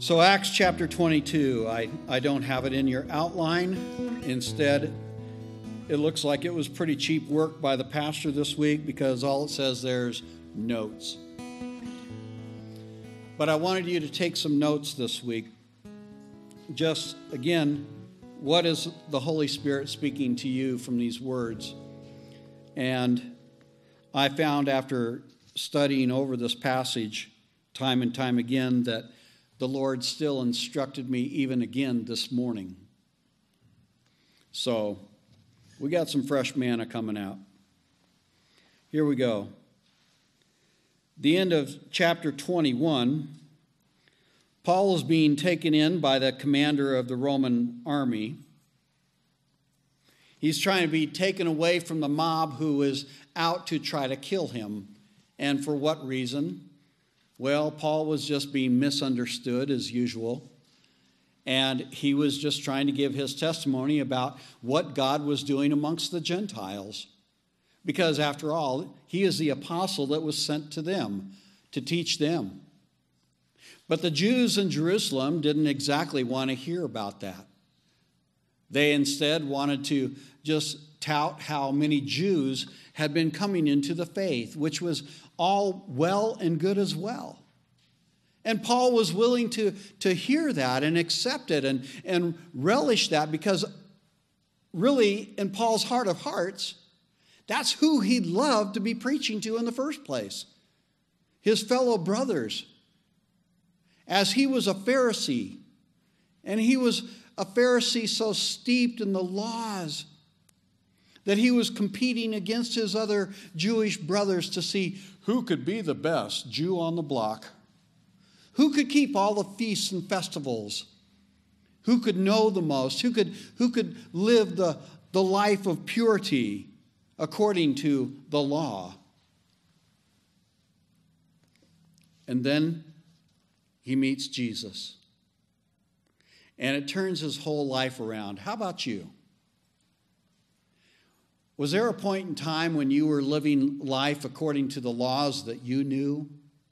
So Acts chapter 22, I don't have it in your outline. Instead, it looks like it was pretty cheap work by the pastor this week because all it says there's notes. But I wanted you to take some notes this week. Just, again, what is the Holy Spirit speaking to you from these words? And I found after studying over this passage time and time again that the Lord still instructed me even again this morning. So, we got some fresh manna coming out. Here we go. The end of chapter 21, Paul is being taken in by the commander of the Roman army. He's trying to be taken away from the mob who is out to try to kill him. And for what reason? Well, Paul was just being misunderstood as usual. And he was just trying to give his testimony about what God was doing amongst the Gentiles. Because after all, he is the apostle that was sent to them to teach them. But the Jews in Jerusalem didn't exactly want to hear about that. They instead wanted to just tout how many Jews had been coming into the faith, which was all well and good as well. And Paul was willing to hear that and accept it and relish that because really, in Paul's heart of hearts, that's who he loved to be preaching to in the first place. His fellow brothers. As he was a Pharisee, and he was a Pharisee so steeped in the laws that he was competing against his other Jewish brothers to see who could be the best Jew on the block, who could keep all the feasts and festivals, who could know the most, who could live the life of purity according to the law. And then he meets Jesus. And it turns his whole life around. How about you? Was there a point in time when you were living life according to the laws that you knew?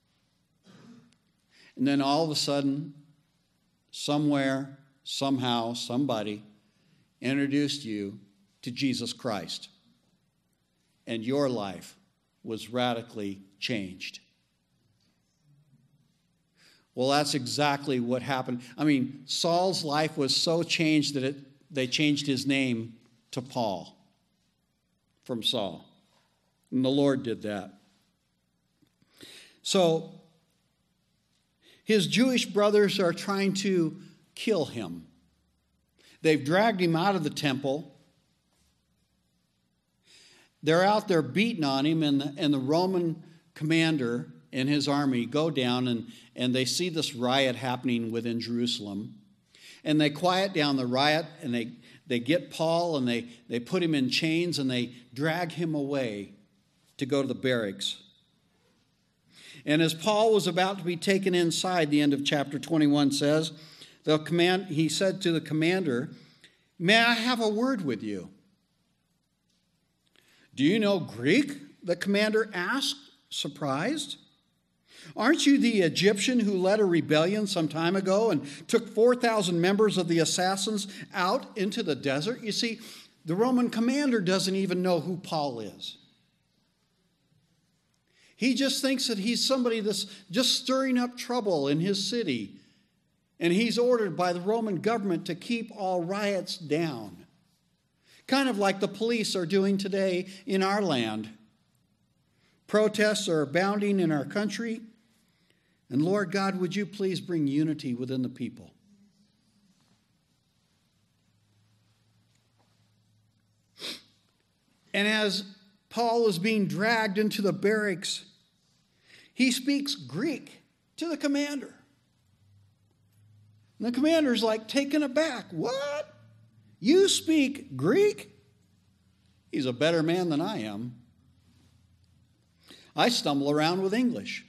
And then all of a sudden, somewhere, somehow, somebody introduced you to Jesus Christ. And your life was radically changed. Well, that's exactly what happened. I mean, Saul's life was so changed that they changed his name to Paul from Saul. And the Lord did that. So, his Jewish brothers are trying to kill him. They've dragged him out of the temple. They're out there beating on him, and the Roman commander and his army go down, and they see this riot happening within Jerusalem. And they quiet down the riot, and they get Paul, and they put him in chains, and they drag him away to go to the barracks. And as Paul was about to be taken inside, the end of chapter 21 says, he said to the commander, "May I have a word with you?" "Do you know Greek?" the commander asked, surprised. "Aren't you the Egyptian who led a rebellion some time ago and took 4,000 members of the assassins out into the desert?" You see, the Roman commander doesn't even know who Paul is. He just thinks that he's somebody that's just stirring up trouble in his city. And he's ordered by the Roman government to keep all riots down. Kind of like the police are doing today in our land. Protests are abounding in our country. And Lord God, would you please bring unity within the people? And as Paul is being dragged into the barracks, he speaks Greek to the commander. And the commander's like taken aback. "What? You speak Greek?" He's a better man than I am. I stumble around with English.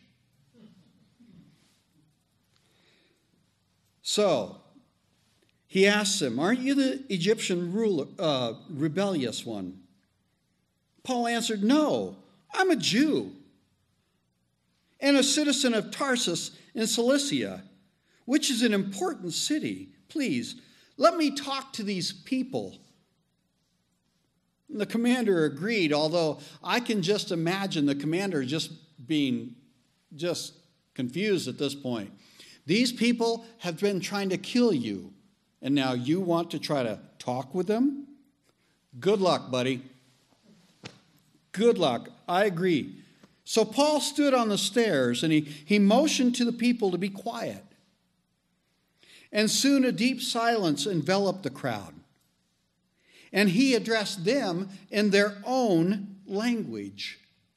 So, he asks him, "Aren't you the Egyptian rebellious one?" Paul answered, "No, I'm a Jew and a citizen of Tarsus in Cilicia, which is an important city. Please, let me talk to these people. And the commander agreed, although I can just imagine the commander just being just confused at this point. These people have been trying to kill you, and now you want to try to talk with them? Good luck, buddy. Good luck. I agree. So Paul stood on the stairs, and he motioned to the people to be quiet. And soon a deep silence enveloped the crowd. And he addressed them in their own language.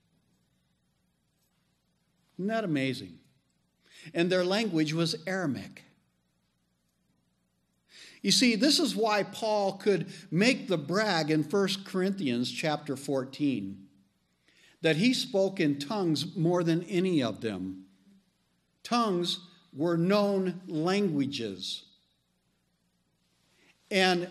Isn't that amazing? And their language was Aramaic. You see, this is why Paul could make the brag in 1 Corinthians chapter 14, that he spoke in tongues more than any of them. Tongues were known languages. And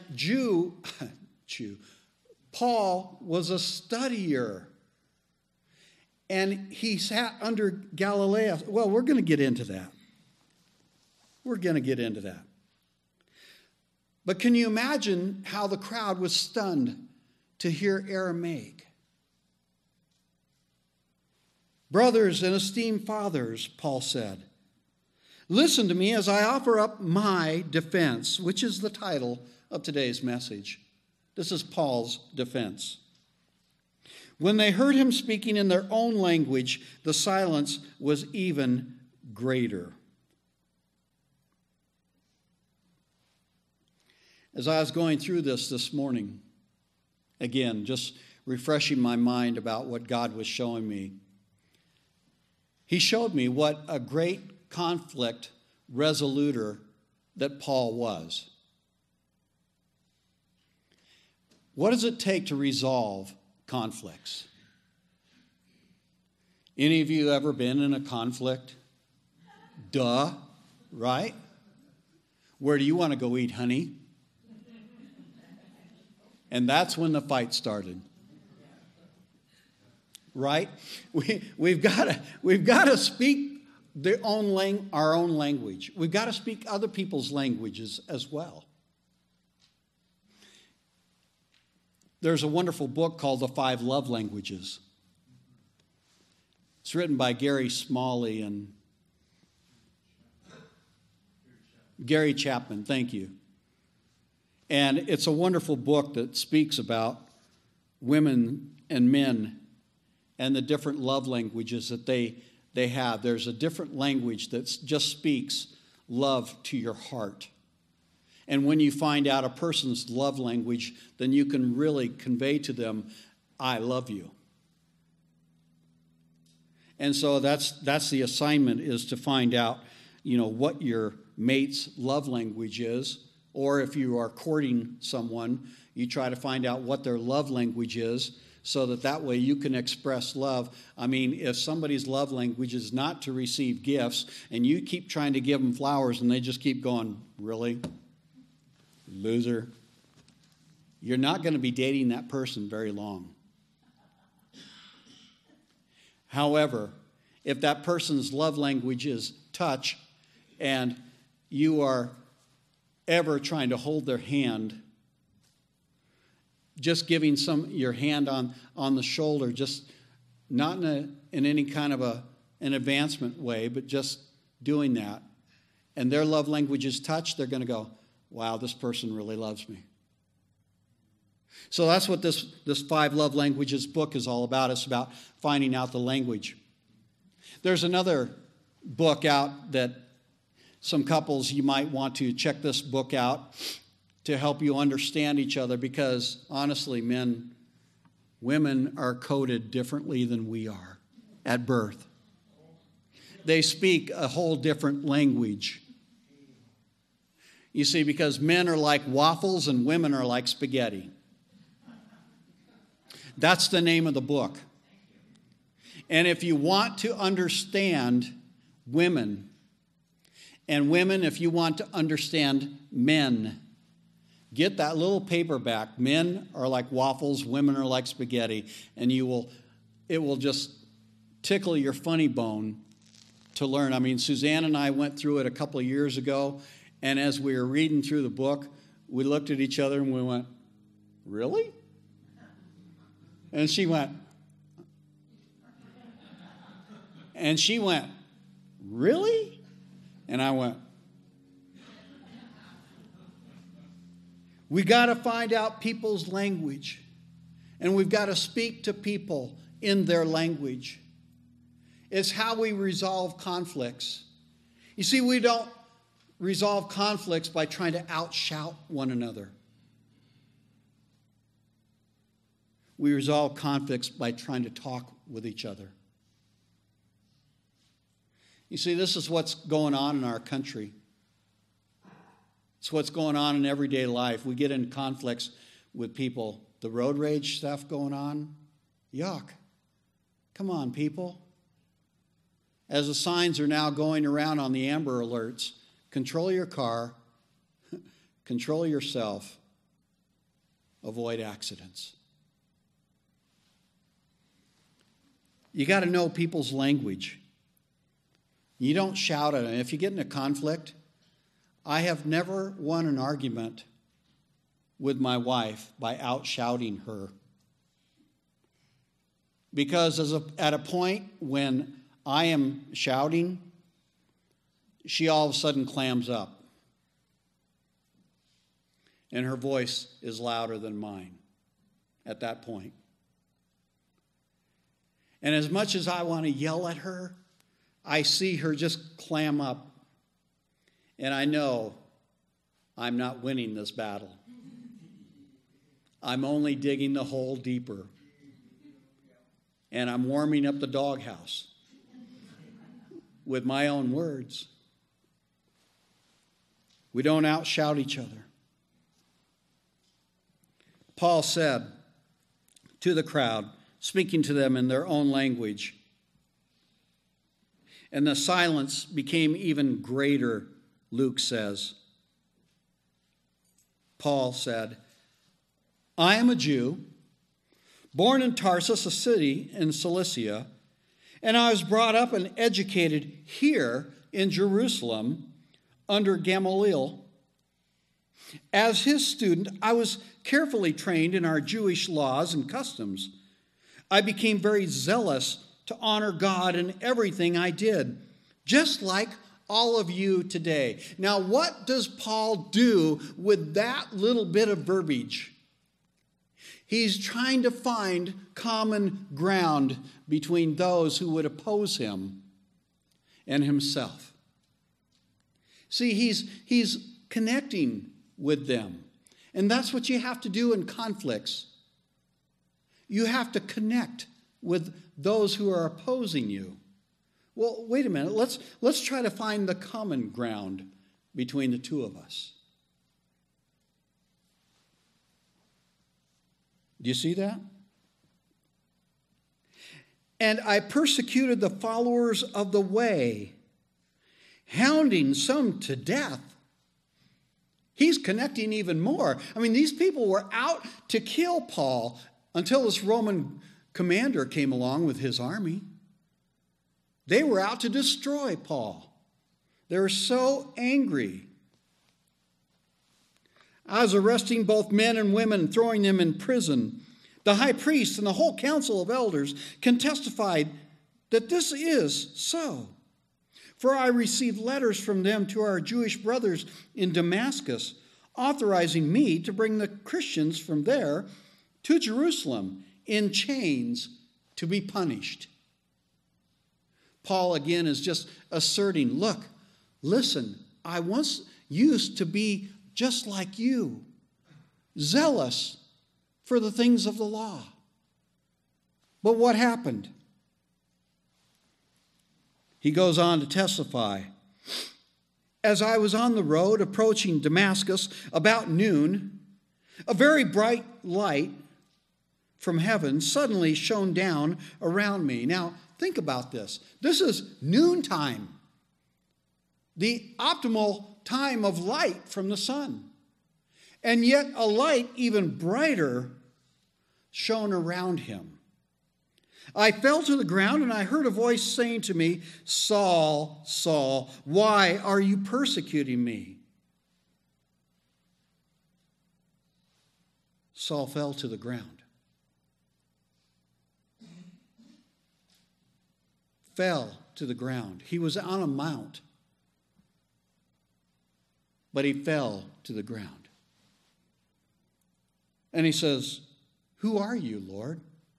Paul was a studier. And he sat under Galilee. Well, we're going to get into that. We're going to get into that. But can you imagine how the crowd was stunned to hear Aramaic? Brothers and esteemed fathers, Paul said, listen to me as I offer up my defense, which is the title of today's message. This is Paul's defense. When they heard him speaking in their own language, the silence was even greater. As I was going through this morning, again, just refreshing my mind about what God was showing me, he showed me what a great conflict resoluter that Paul was. What does it take to resolve conflicts? Any of you ever been in a conflict? Duh, right? Where do you want to go eat, honey? And that's when the fight started. Right? We've got to speak our own language. We've got to speak other people's languages as well. There's a wonderful book called The 5 Love Languages. It's written by Gary Smalley and Gary Chapman, thank you. And it's a wonderful book that speaks about women and men and the different love languages that they have. There's a different language that just speaks love to your heart. And when you find out a person's love language, then you can really convey to them, I love you. And so that's the assignment, is to find out, what your mate's love language is. Or if you are courting someone, you try to find out what their love language is, so that way you can express love. I mean, if somebody's love language is not to receive gifts, and you keep trying to give them flowers and they just keep going, really? Loser. You're not going to be dating that person very long. However, if that person's love language is touch, and you are ever trying to hold their hand, just giving your hand on the shoulder, just not in any kind of an advancement way, but just doing that, and their love language is touch, they're going to go, wow, this person really loves me. So that's what this 5 Love Languages book is all about. It's about finding out the language. There's another book out that some couples, you might want to check this book out to help you understand each other, because honestly, women are coded differently than we are at birth. They speak a whole different language. You see, because men are like waffles and women are like spaghetti. That's the name of the book. And if you want to understand women, and women, if you want to understand men, get that little paperback. Men are like waffles, women are like spaghetti, and it will just tickle your funny bone to learn. I mean, Suzanne and I went through it a couple of years ago, and as we were reading through the book, we looked at each other and we went, really? And she went, and she went, really? And I went, we got to find out people's language, and we've got to speak to people in their language. It's how we resolve conflicts. You see, we don't resolve conflicts by trying to outshout one another. We resolve conflicts by trying to talk with each other. You see, this is what's going on in our country. It's what's going on in everyday life. We get in conflicts with people. The road rage stuff going on, yuck. Come on, people. As the signs are now going around on the Amber Alerts, control your car, control yourself, avoid accidents. You got to know people's language. You don't shout at them. If you get in a conflict, I have never won an argument with my wife by out-shouting her. Because at a point when I am shouting, she all of a sudden clams up. And her voice is louder than mine at that point. And as much as I want to yell at her, I see her just clam up. And I know I'm not winning this battle. I'm only digging the hole deeper. And I'm warming up the doghouse with my own words. We don't outshout each other. Paul said to the crowd, speaking to them in their own language, and the silence became even greater, Luke says. Paul said, I am a Jew, born in Tarsus, a city in Cilicia, and I was brought up and educated here in Jerusalem under Gamaliel. As his student, I was carefully trained in our Jewish laws and customs. I became very zealous to honor God in everything I did, just like all of you today. Now, what does Paul do with that little bit of verbiage? He's trying to find common ground between those who would oppose him and himself. See, he's connecting with them. And that's what you have to do in conflicts. You have to connect with those who are opposing you. Well, wait a minute. Let's try to find the common ground between the two of us. Do you see that? And I persecuted the followers of the way, hounding some to death. He's connecting even more. I mean, these people were out to kill Paul until this Roman commander came along with his army. They were out to destroy Paul. They were so angry. I was arresting both men and women, throwing them in prison. The high priest and the whole council of elders can testify that this is so. For I received letters from them to our Jewish brothers in Damascus, authorizing me to bring the Christians from there to Jerusalem in chains to be punished. Paul again is just asserting, look, listen, I once used to be just like you, zealous for the things of the law. But what happened? He goes on to testify. As I was on the road approaching Damascus about noon, a very bright light from heaven suddenly shone down around me. Now, think about this. This is noontime, the optimal time of light from the sun. And yet a light even brighter shone around him. I fell to the ground, and I heard a voice saying to me, Saul, Saul, why are you persecuting me? Saul fell to the ground. Fell to the ground. He was on a mount, but he fell to the ground. And he says, who are you, Lord?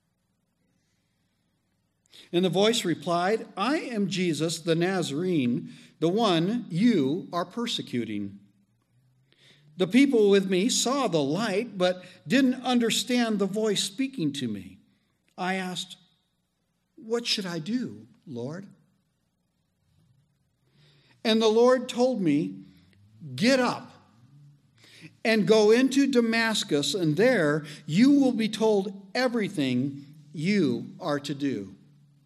And the voice replied, I am Jesus the Nazarene, the one you are persecuting. The people with me saw the light, but didn't understand the voice speaking to me. I asked, what should I do, Lord? And the Lord told me, get up and go into Damascus, and there you will be told everything you are to do.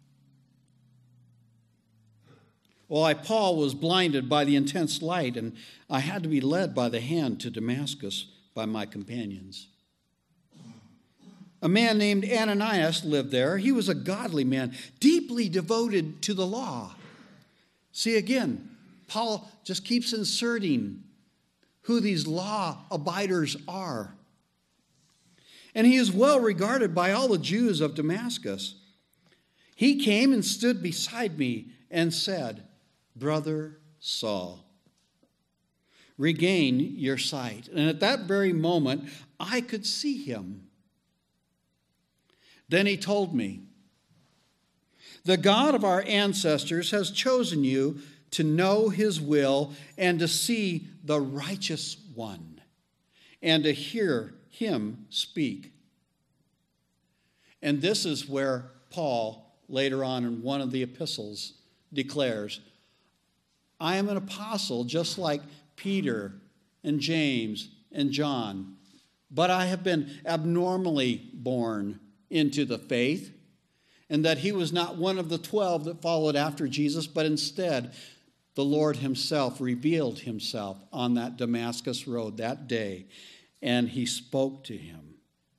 Well, Paul was blinded by the intense light, and I had to be led by the hand to Damascus by my companions. A man named Ananias lived there. He was a godly man, deeply devoted to the law. See, again, Paul just keeps inserting who these law abiders are. And he is well regarded by all the Jews of Damascus. He came and stood beside me and said, Brother Saul, regain your sight. And at that very moment, I could see him. Then he told me, the God of our ancestors has chosen you to know his will and to see the righteous one and to hear him speak. And this is where Paul, later on in one of the epistles, declares, I am an apostle just like Peter and James and John, but I have been abnormally born into the faith, and that he was not one of the 12 that followed after Jesus, but instead the Lord himself revealed himself on that Damascus road that day, and he spoke to him.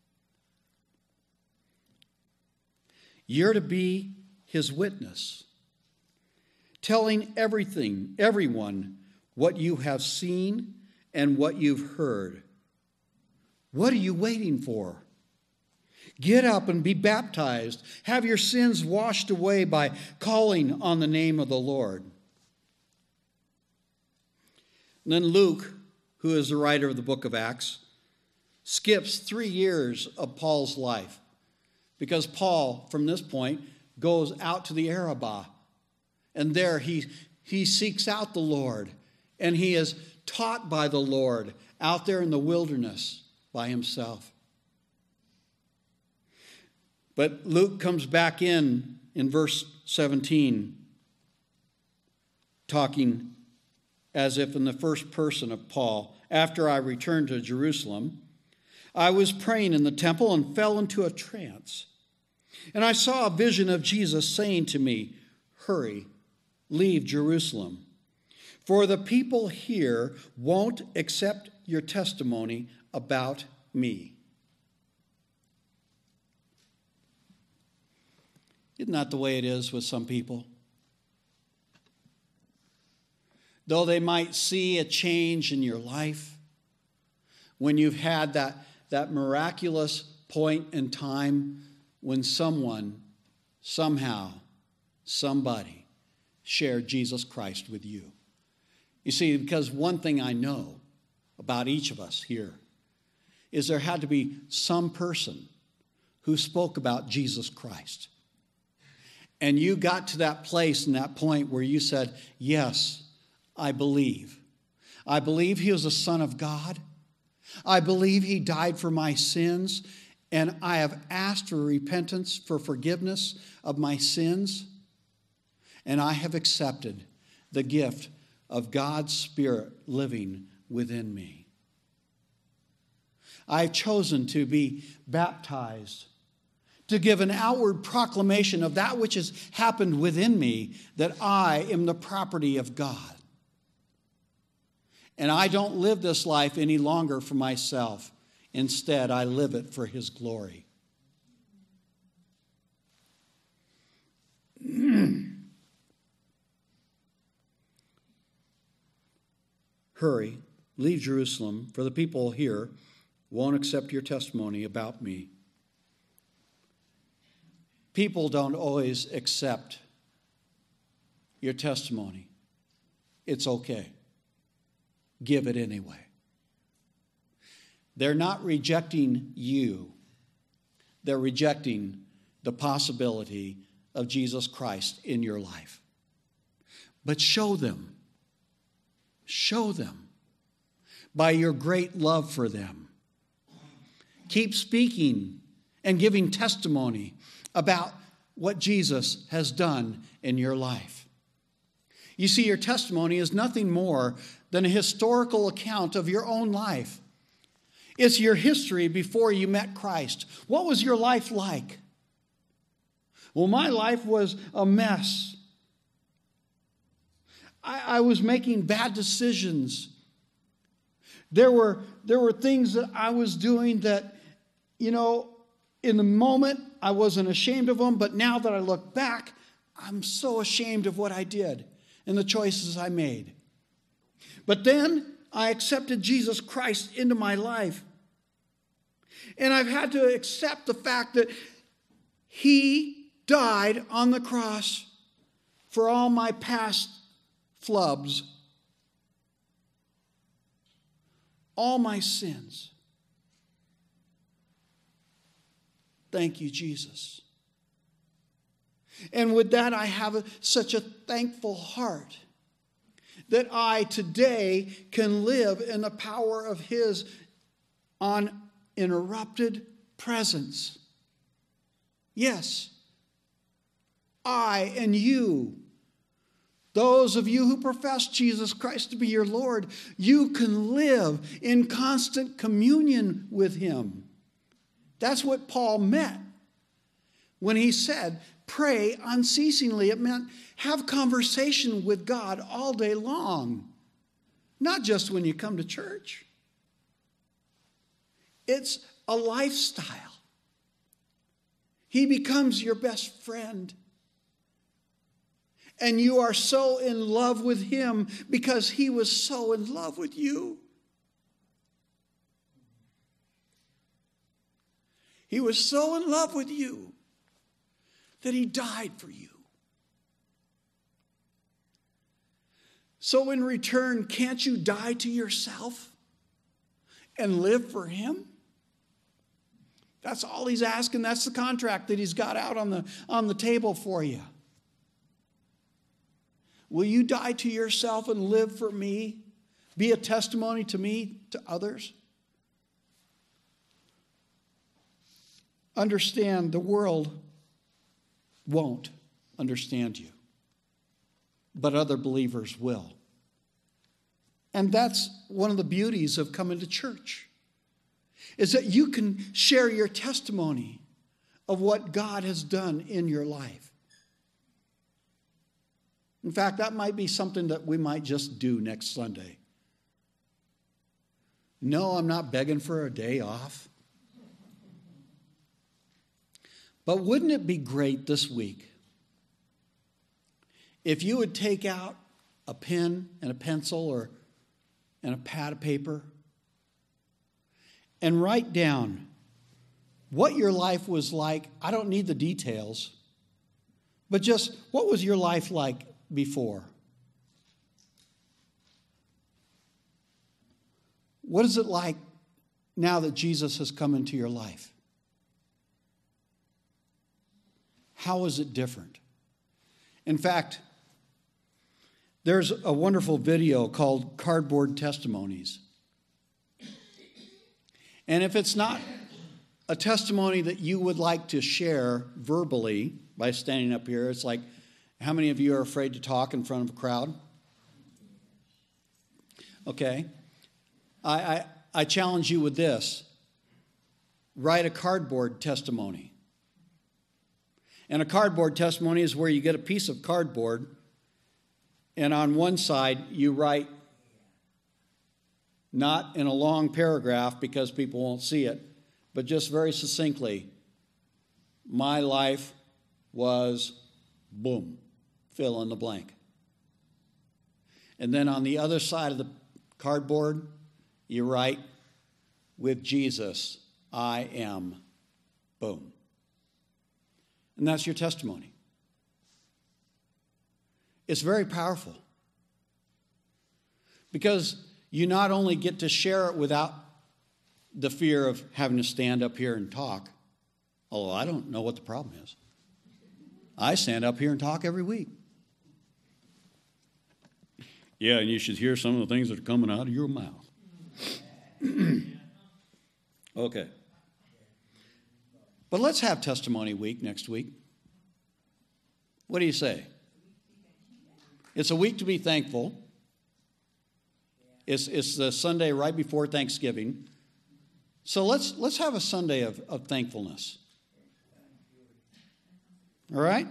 You're to be his witness, telling everyone what you have seen and what you've heard. What are you waiting for? Get up and be baptized. Have your sins washed away by calling on the name of the Lord. And then Luke, who is the writer of the book of Acts, skips 3 years of Paul's life, because Paul, from this point, goes out to the Arabah. And there he seeks out the Lord, and he is taught by the Lord out there in the wilderness by himself. But Luke comes back in verse 17, talking as if in the first person of Paul. After I returned to Jerusalem, I was praying in the temple and fell into a trance. And I saw a vision of Jesus saying to me, hurry, leave Jerusalem, for the people here won't accept your testimony about me. Isn't that the way it is with some people? Though they might see a change in your life, when you've had that miraculous point in time when someone, somehow, somebody shared Jesus Christ with you. You see, because one thing I know about each of us here is there had to be some person who spoke about Jesus Christ. And you got to that place and that point where you said, yes, I believe. I believe he was the Son of God. I believe he died for my sins. And I have asked for repentance, for forgiveness of my sins. And I have accepted the gift of God's Spirit living within me. I've chosen to be baptized, to give an outward proclamation of that which has happened within me, that I am the property of God. And I don't live this life any longer for myself. Instead, I live it for his glory. hurry, leave Jerusalem, for the people here won't accept your testimony about me. People don't always accept your testimony. It's okay. Give it anyway. They're not rejecting you. They're rejecting the possibility of Jesus Christ in your life. But show them by your great love for them. Keep speaking and giving testimony about what Jesus has done in your life. You see, your testimony is nothing more than a historical account of your own life. It's your history before you met Christ. What was your life like? Well, my life was a mess. I was making bad decisions. There were things that I was doing that, in the moment I wasn't ashamed of them, but now that I look back, I'm so ashamed of what I did and the choices I made. But then I accepted Jesus Christ into my life. And I've had to accept the fact that He died on the cross for all my past flubs, all my sins. Thank you, Jesus. And with that, I have such a thankful heart that I today can live in the power of His uninterrupted presence. Yes, I and you, those of you who profess Jesus Christ to be your Lord, you can live in constant communion with Him. That's what Paul meant when he said, pray unceasingly. It meant have conversation with God all day long, not just when you come to church. It's a lifestyle. He becomes your best friend. And you are so in love with Him because He was so in love with you. He was so in love with you that He died for you. So in return, can't you die to yourself and live for Him? That's all He's asking. That's the contract that He's got out on the table for you. Will you die to yourself and live for me? Be a testimony to me, to others? Understand, the world won't understand you, but other believers will. And that's one of the beauties of coming to church, is that you can share your testimony of what God has done in your life. In fact, that might be something that we might just do next Sunday. No, I'm not begging for a day off. But wouldn't it be great this week if you would take out a pen and a pencil and a pad of paper and write down what your life was like? I don't need the details, but just what was your life like before? What is it like now that Jesus has come into your life? How is it different? In fact, there's a wonderful video called Cardboard Testimonies. And if it's not a testimony that you would like to share verbally by standing up here, it's like, how many of you are afraid to talk in front of a crowd? Okay. I challenge you with this. Write a cardboard testimony. And a cardboard testimony is where you get a piece of cardboard, and on one side you write, not in a long paragraph because people won't see it, but just very succinctly, my life was boom, fill in the blank. And then on the other side of the cardboard, you write, with Jesus, I am. Boom. And that's your testimony. It's very powerful. Because you not only get to share it without the fear of having to stand up here and talk, although I don't know what the problem is. I stand up here and talk every week. Yeah, and you should hear some of the things that are coming out of your mouth. Okay. But let's have testimony week next week. What do you say? It's a week to be thankful. It's the Sunday right before Thanksgiving. So let's have a Sunday of thankfulness. All right?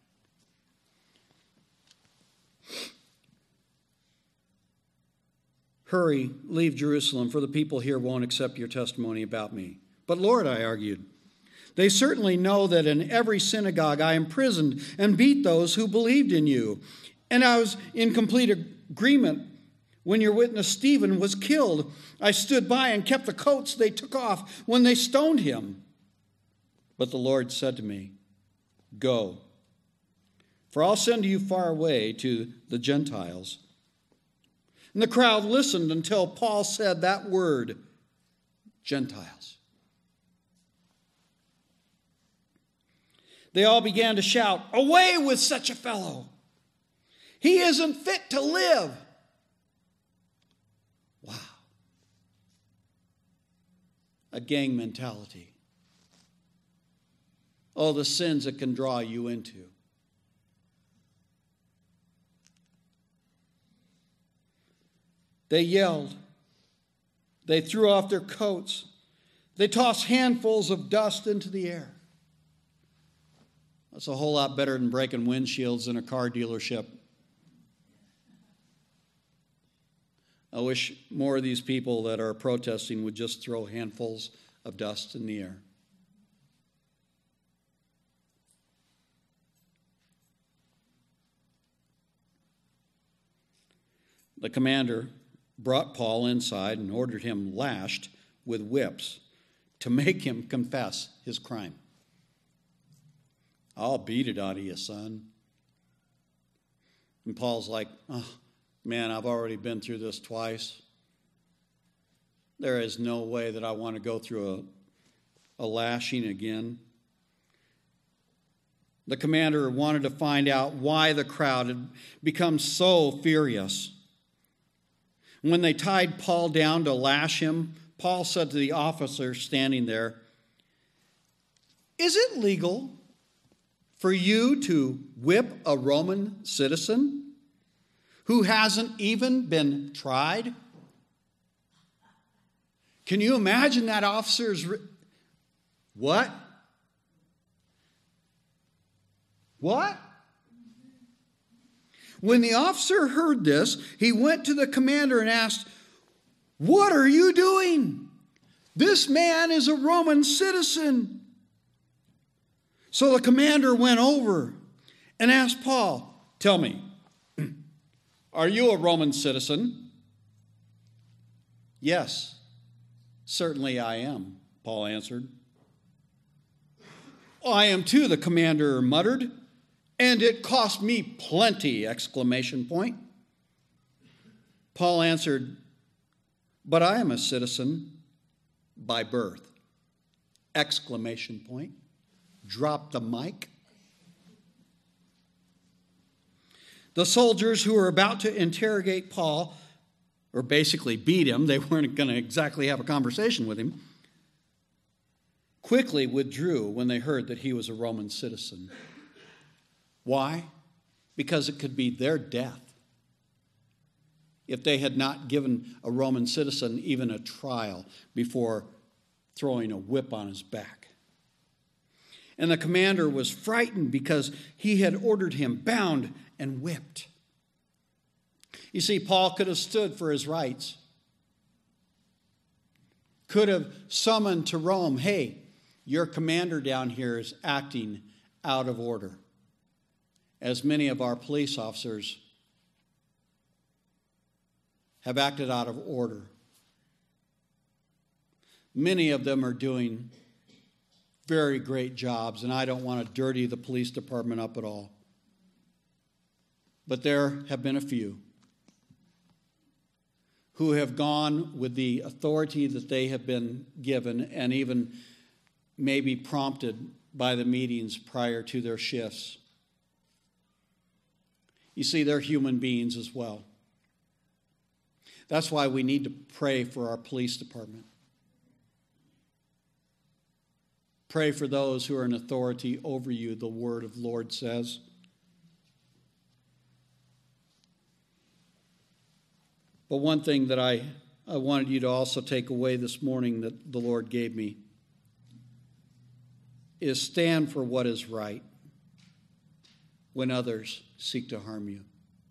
Hurry, leave Jerusalem, for the people here won't accept your testimony about me. But Lord, I argued, they certainly know that in every synagogue I imprisoned and beat those who believed in you. And I was in complete agreement when your witness Stephen was killed. I stood by and kept the coats they took off when they stoned him. But the Lord said to me, go, for I'll send you far away to the Gentiles. And the crowd listened until Paul said that word, Gentiles. They all began to shout, away with such a fellow! He isn't fit to live. Wow. A gang mentality. Oh, the sins it can draw you into. They yelled. They threw off their coats. They tossed handfuls of dust into the air. That's a whole lot better than breaking windshields in a car dealership. I wish more of these people that are protesting would just throw handfuls of dust in the air. The commander brought Paul inside and ordered him lashed with whips to make him confess his crime. I'll beat it out of you, son. And Paul's like, oh, man, I've already been through this twice. There is no way that I want to go through a lashing again. The commander wanted to find out why the crowd had become so furious. When they tied Paul down to lash him, Paul said to the officer standing there, is it legal for you to whip a Roman citizen who hasn't even been tried? Can you imagine that officer's... What? What? When the officer heard this, he went to the commander and asked, what are you doing? This man is a Roman citizen. So the commander went over and asked Paul, tell me, are you a Roman citizen? Yes, certainly I am, Paul answered. I am too, the commander muttered. And it cost me plenty, exclamation point. Paul answered, but I am a citizen by birth, exclamation point. Drop the mic. The soldiers who were about to interrogate Paul, or basically beat him, they weren't going to exactly have a conversation with him, quickly withdrew when they heard that he was a Roman citizen. Why? Because it could be their death if they had not given a Roman citizen even a trial before throwing a whip on his back. And the commander was frightened because he had ordered him bound and whipped. You see, Paul could have stood for his rights, could have summoned to Rome, hey, your commander down here is acting out of order. As many of our police officers have acted out of order. Many of them are doing very great jobs, and I don't want to dirty the police department up at all. But there have been a few who have gone with the authority that they have been given and even maybe prompted by the meetings prior to their shifts. You see, they're human beings as well. That's why we need to pray for our police department. Pray for those who are in authority over you, the word of the Lord says. But one thing that I wanted you to also take away this morning that the Lord gave me is stand for what is right when others seek to harm you.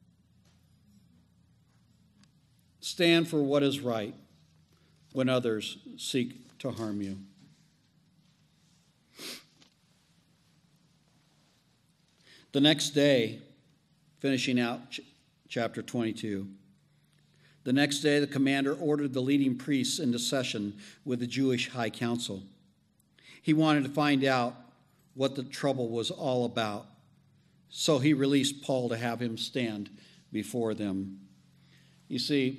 Stand for what is right when others seek to harm you. The next day, finishing out chapter 22, the next day the commander ordered the leading priests into session with the Jewish high council. He wanted to find out what the trouble was all about, so he released Paul to have him stand before them. You see,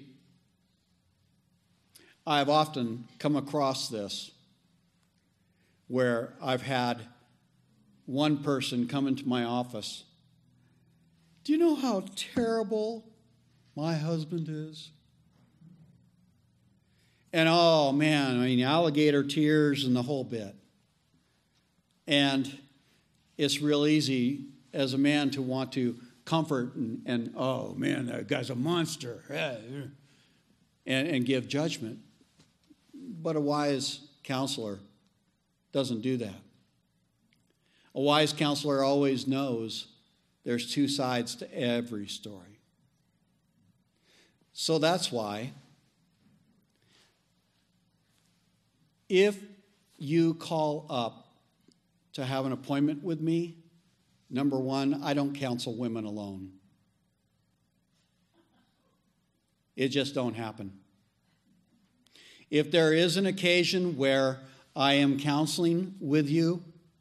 I've often come across this where I've had one person come into my office. Do you know how terrible my husband is? And oh man, I mean, alligator tears and the whole bit. And it's real easy as a man to want to comfort and oh man, that guy's a monster, and give judgment. But a wise counselor doesn't do that. A wise counselor always knows there's two sides to every story. So that's why if you call up to have an appointment with me, number one, I don't counsel women alone. It just don't happen. If there is an occasion where I am counseling with you,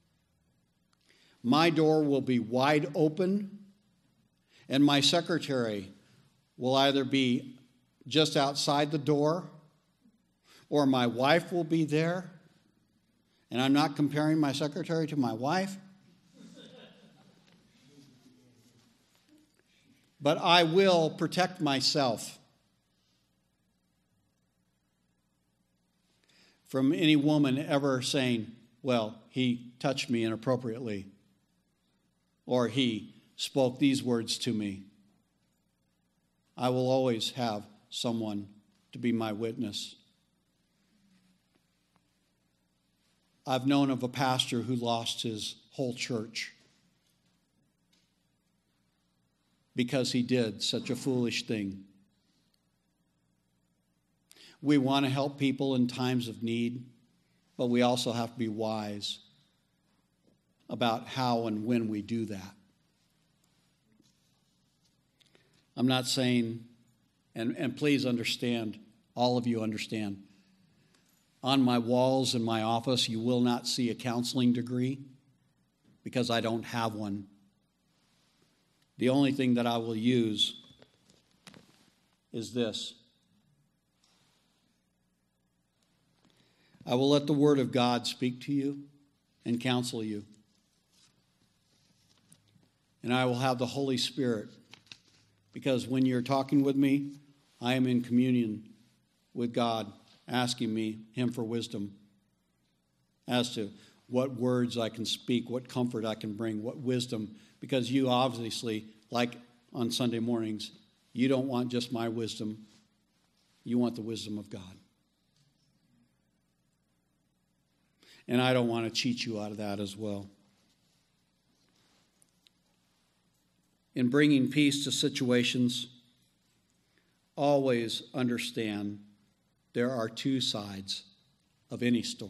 my door will be wide open, and my secretary will either be just outside the door, or my wife will be there. And I'm not comparing my secretary to my wife. But I will protect myself from any woman ever saying, well, he touched me inappropriately, or he spoke these words to me. I will always have someone to be my witness. I've known of a pastor who lost his whole church because he did such a foolish thing. We want to help people in times of need, but we also have to be wise about how and when we do that. I'm not saying, and please understand, all of you understand, on my walls in my office, you will not see a counseling degree because I don't have one. The only thing that I will use is this. I will let the Word of God speak to you and counsel you. And I will have the Holy Spirit, because when you're talking with me, I am in communion with God, asking Him for wisdom as to what words I can speak, what comfort I can bring, what wisdom, because you obviously, like on Sunday mornings, you don't want just my wisdom, you want the wisdom of God. And I don't want to cheat you out of that as well. In bringing peace to situations, always understand there are two sides of any story.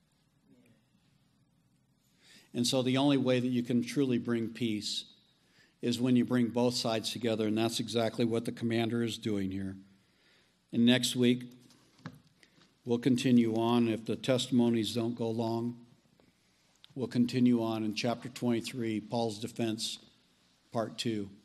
And so the only way that you can truly bring peace is when you bring both sides together, and that's exactly what the commander is doing here. And next week, we'll continue on. If the testimonies don't go long, we'll continue on in chapter 23, Paul's defense, part 2.